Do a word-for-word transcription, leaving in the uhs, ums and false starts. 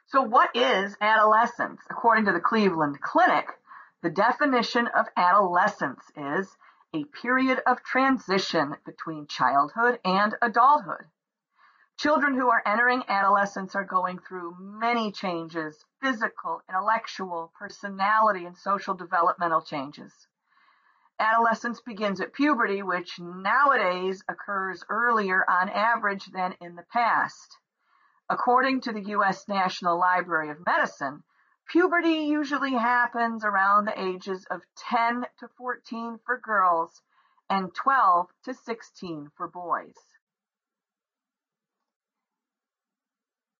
So what is adolescence? According to the Cleveland Clinic, the definition of adolescence is a period of transition between childhood and adulthood. Children who are entering adolescence are going through many changes, physical, intellectual, personality, and social developmental changes. Adolescence begins at puberty, which nowadays occurs earlier on average than in the past. According to the U S National Library of Medicine, puberty usually happens around the ages of ten to fourteen for girls and twelve to sixteen for boys.